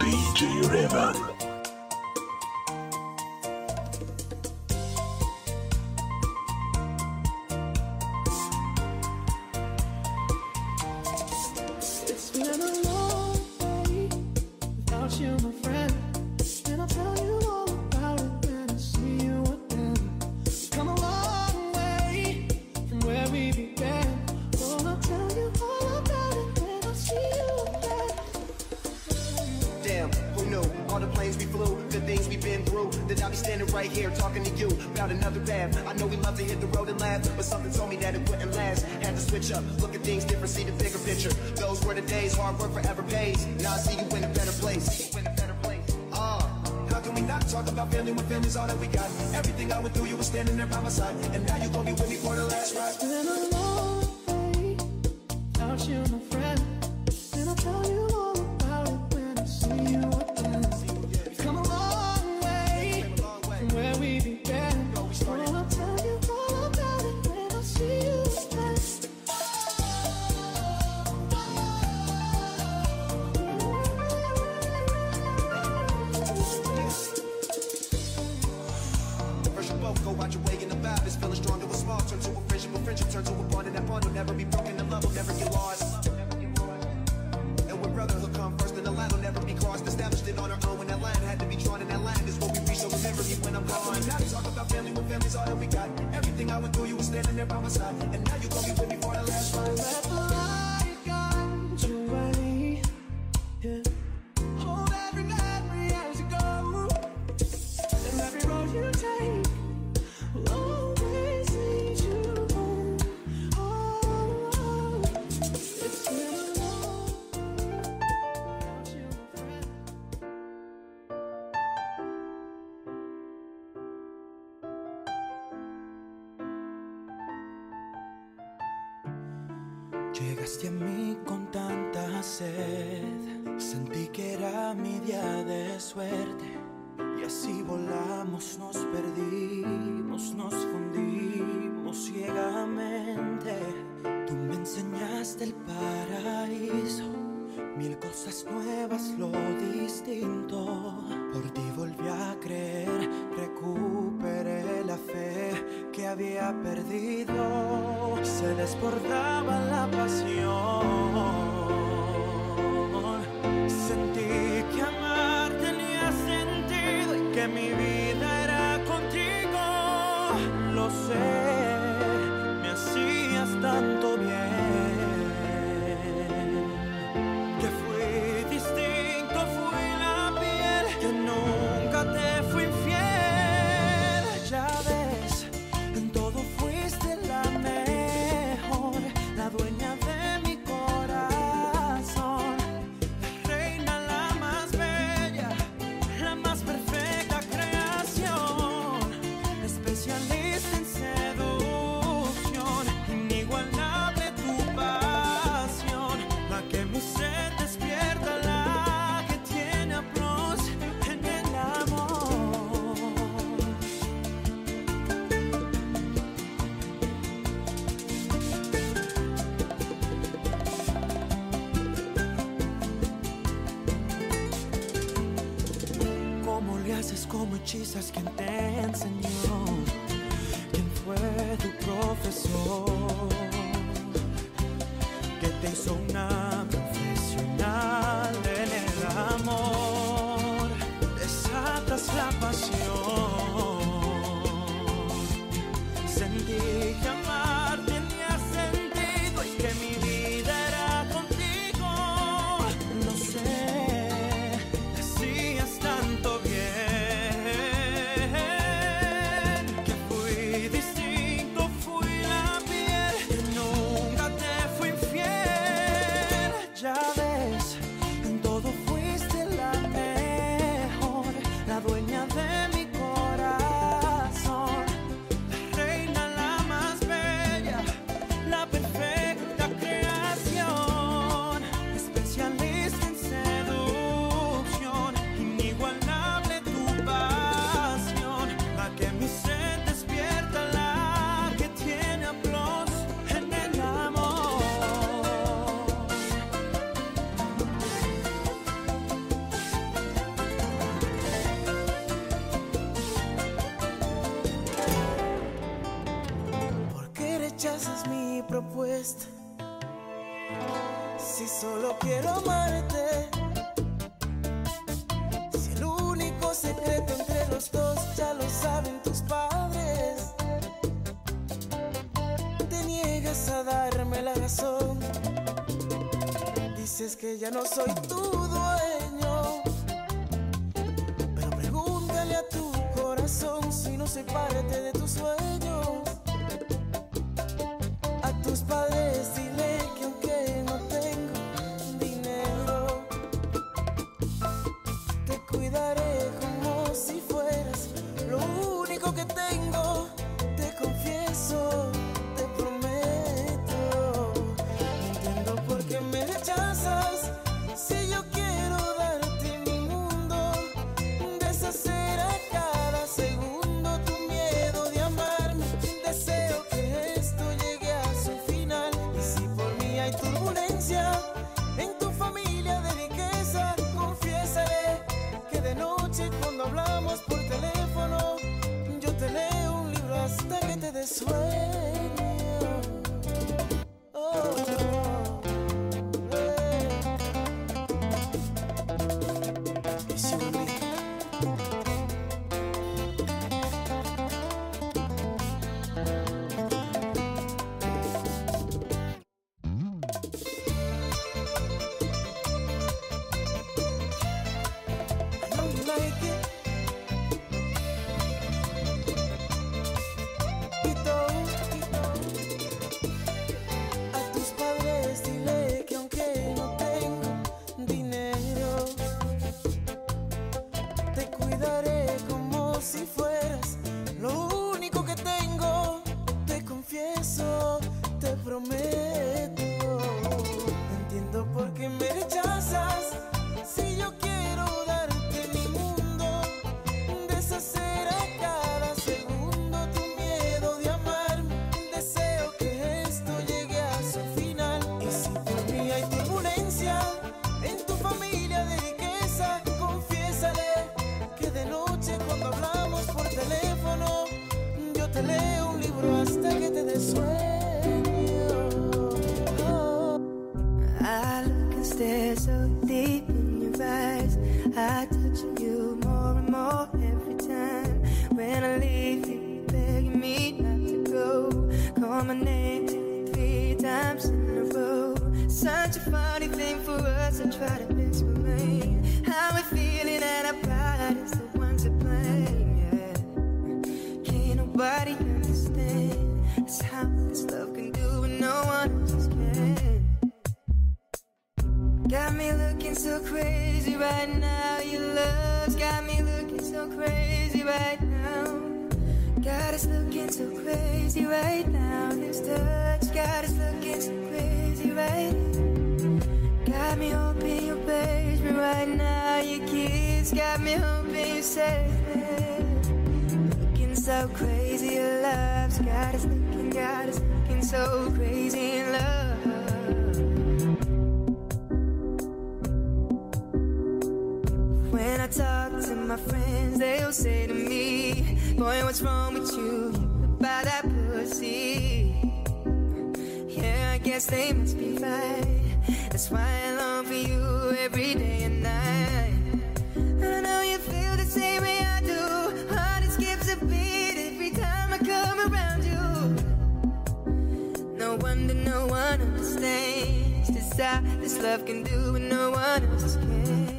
DJ Raven. It's been a long day without you, my friend, and I'll tell you all about it when I see you again. We've come a long way from where we began. Oh, I'll tell you all about it when I see you again. Damn, who knew? All the planes we flew, the things we've been through, that I'll be standing right here talking to you about another path. I know we love to hit the road and laugh, but something told me that it wouldn't last. Had to switch up, look at things different, see the bigger picture. Those were the days, hard work forever pays. Now I see you in a better place. How can we not talk about family when family's all that we got? Everything I went through, you were standing there by my side, and now you gon' be with me for the last ride. It's been a long day without you, my friend, and I'll tell you all about it when I see you again. We've come a long way from where we began. Oh, I'll tell you all about it when I see you again. First you both go out your way in the vibe is feeling strong. It was small, turn to a friendship, but friendship turn to a bond, and that bond will never be broken. The love will never get lost. And when brotherhood come first, then the line will never be crossed. Established it on our own when that line had to be drawn, and that line is what we reach. So remember me when I'm gone. Now talk about family when family's all that we got. Everything I went through, you were standing there by my side, and now you gon' be with me for the last ride. Let the light guide your way. Yeah. Hold every memory as you go, and every road you take will always lead you home. Oh, it's been a long without you, my friend. Llegaste a mí con tanta sed, sentí que era mi día de suerte, y así volamos, nos perdimos, nos fundimos ciegamente. Tú me enseñaste el paraíso, mil cosas nuevas, lo distinto. Por ti volví a creer, recuperé la fe que había perdido. Se desbordaba la pasión. Sentí que amar tenía sentido y que mi vida era contigo. Lo sé, me hacías tanto bien, que fui distinto, fui la piel, que nunca te fui infiel. Ya ves, en todo fuiste la mejor, la dueña de mi corazón, la reina, la más bella, la más perfecta creación, especialista en seducción, inigualable tu pasión, la que mi sed despierta, la que tiene aplauso en el amor. ¿Cómo le haces, cómo hechizas? ¿Quién te enseñó? ¿Quién fue tu profesor? Que te hizo una profesional en el amor. Desatas la pasión. Sentí que amar tenía sentido y que mi vida era contigo. Lo sé, me hacías tanto bien, mi propuesta. Si solo quiero amarte, si el único secreto entre los dos ya lo saben tus padres, te niegas a darme la razón. Dices que ya no soy tu dueño, pero pregúntale a tu corazón si no soy parte de tus sueños. A tus padres dile que aunque no tengo dinero, te cuidaré como si fueras lo único que tengo. Te confieso, te prometo. No entiendo por qué me rechazas si yo quiero darte mi mundo, deshacer a cada segundo tu miedo de amarme. Deseo que esto llegue a su final. Y si por mí hay turbulencia en tu familia de riqueza, confiésale que de noche cuando hablamos por teléfono yo te leo un libro hasta que te des sueño. Oh, es un beat. I know you like it. A tus padres dile que aunque no tengo dinero, te cuidaré como si fueras lo único que tengo. Te confieso, te prometo. No entiendo por qué me rechazas si yo quiero darte mi mundo, deshacer a cada segundo tu miedo de amarme. Deseo que esto llegue a su final. Y si por mí hay turbulencia en tu familia de riqueza, confiésale que de noche cuando hablamos por teléfono yo te leo un libro hasta que te des sueño. Oh. I look and stare so deep in your eyes. I touch on you more and more every time. When I leave you, begging me not to go. Call my name 3 times in a row. Such a funny thing for us, I try to explain how we're feeling and our pride is the one to blame. Yeah, can't nobody understand. That's how this love can do when no one else can. Got me looking so crazy right now. Your love's got me looking so crazy right now. Got us looking so crazy right now. This touch got us looking so crazy right now. Got me hoping you'll page me right now. Your kiss got me hoping you save me. Looking so crazy, your love's got us looking so crazy in love. When I talk to my friends, they'll say to me, boy, what's wrong with you? About that pussy. Yeah, I guess they must be right. That's why I long for you every day and night. I know you feel the same way I do. Heart it skips a beat every time I come around you. No wonder no one understands just how this love can do what no one else can.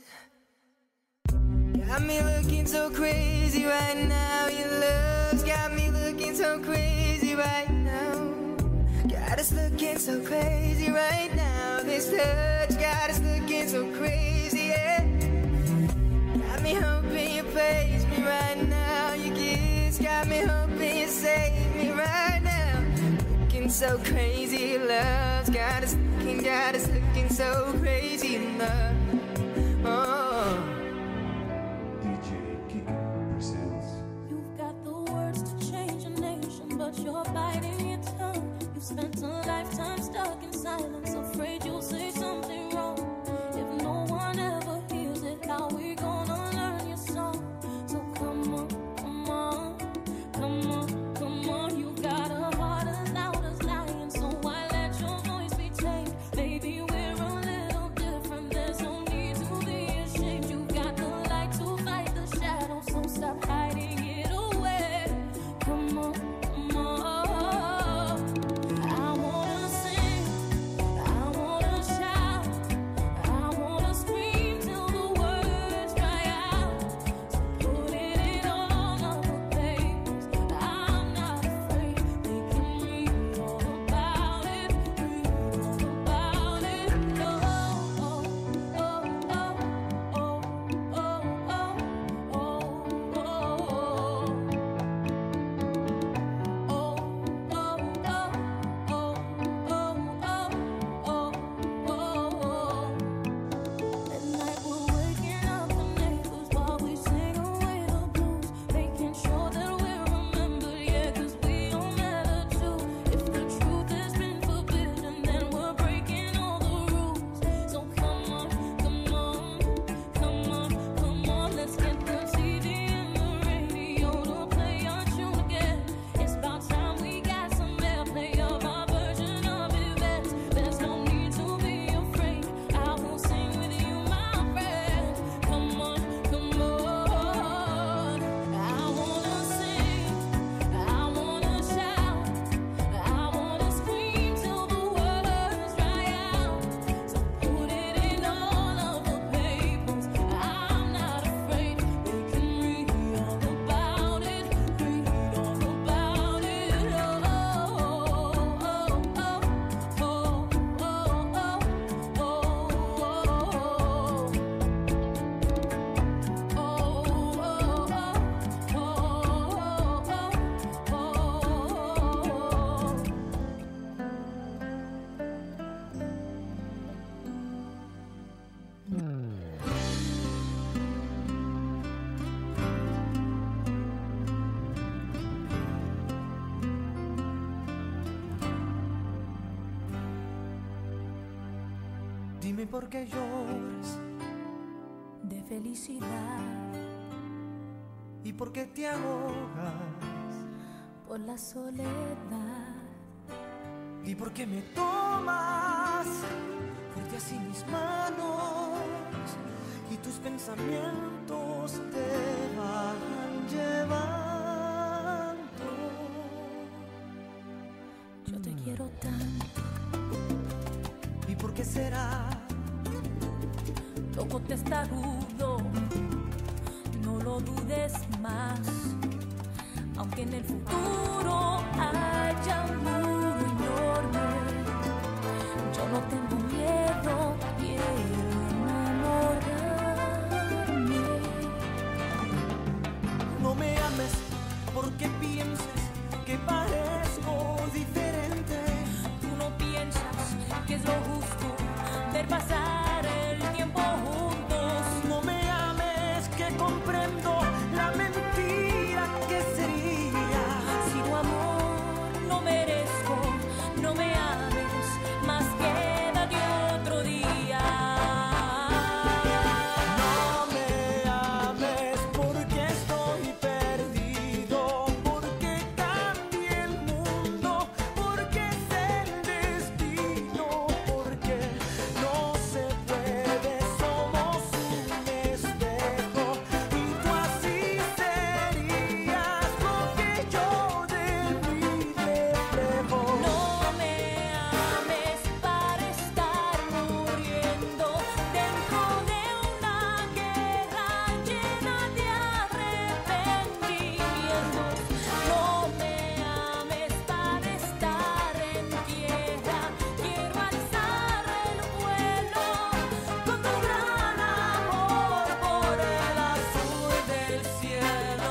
Got me looking so crazy right now. Your love's got me looking so crazy right now. Got us looking so crazy right now. This touch got us looking so crazy, yeah. Got me hoping you praise me right now. Your kiss got me hoping you save me right now. Looking so crazy, your love's got us looking so crazy in love. Oh. DJ Kiki presents. You've got the words to change a nation, but you're biting your tongue. You've spent a lifetime stuck in silence, afraid you'll say something wrong. If no one ever hears it, how we gonna learn your song? So come on, come on, come on, come on. You've got a heart as loud as lions, Dime por qué lloras de felicidad y por qué te ahogas. por la soledad. ¿Y por qué me tomas fuerte así mis manos y tus pensamientos te van llevando? Yo te quiero tanto. ¿Y por qué será? Loco testarudo, no lo dudes más. Aunque en el futuro haya un muro enorme, yo no tengo miedo, quiero enamorarme. No me ames porque pienses que parezco diferente. Tú no piensas que es lo justo ver pasar el tiempo juntos. No me ames que comprendo la mentira que sería. Si tu amor no merezco, no me ames, más quédate otro día. No me ames porque estoy perdido, porque cambié el mundo, porque es el destino, porque no se puede, somos un espejo y tú así serías lo que yo de mí reflejo. No me ames para estar muriendo dentro de una guerra llena de arrepentimientos. No me ames para estar en tierra. Quiero alzar el vuelo con tu gran amor por el azul del cielo.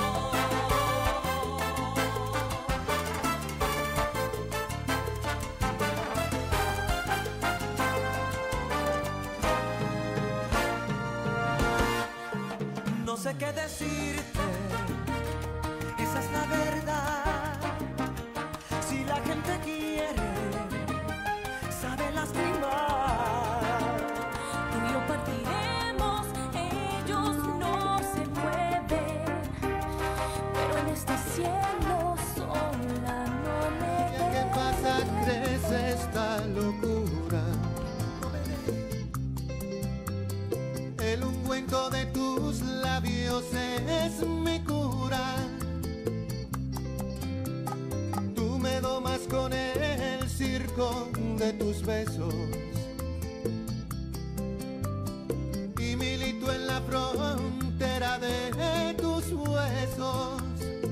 No sé qué decirte, esa es la verdad. Si la gente quiere, sabe lastimar. Tú y yo partiremos, ellos no se mueven, pero en este cielo sola no me ¿Qué pasa? ven. Crece esta locura. El ungüento de tus labios es mi cura. Tú me domas con el circo de tus besos y milito en la frontera de tus huesos.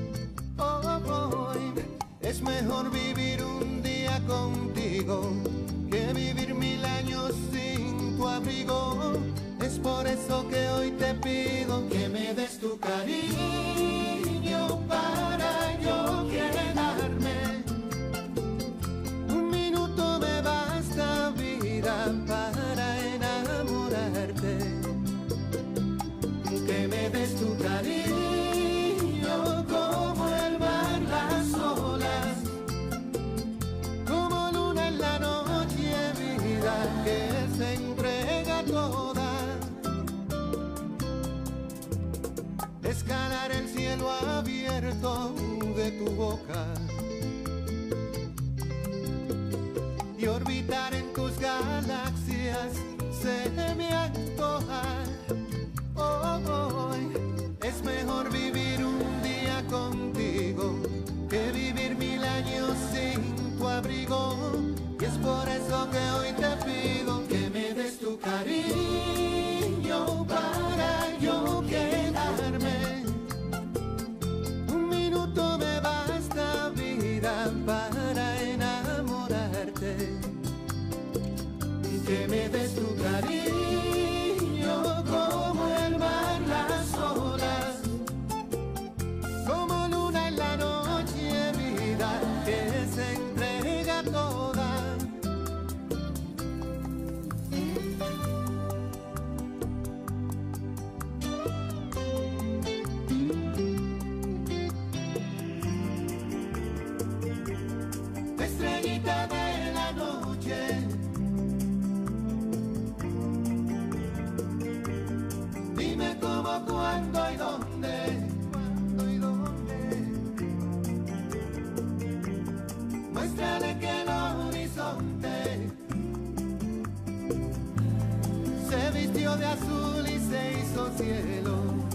Hoy es mejor vivir un día contigo que vivir 1000 años sin tu abrigo. Es por eso que hoy te pido que me des tu cariño para yo quedarme. Un minuto me basta, vida, para enamorarte. Que me des tu cariño como el mar, las olas, como luna en la noche, vida que se entrega toda. Escalar el cielo abierto de tu boca y orbitar en tus galaxias se me antoja. Hoy es mejor vivir un día contigo que vivir 1000 años sin tu abrigo. Y es por eso que hoy te pido que me des tu cariño para yo quedarme. Un minuto me basta, vida, para enamorarte. Que me des tu cariño como el mar, las olas, como luna en la noche, vida que se entrega toda. Estrellita de la noche, de azul y se hizo cielo.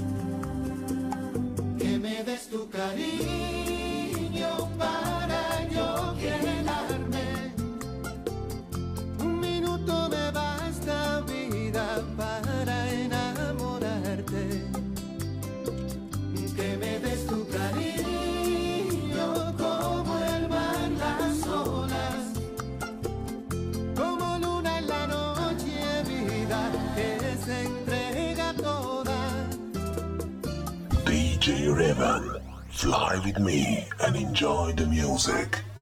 Que me des tu cariño para yo quedarme. Un minuto me basta, vida, para enamorarte. Que me des tu cariño como el mar, las olas, como luna en la noche, vida que se entrega toda. DJ Revan, fly with me and enjoy the music.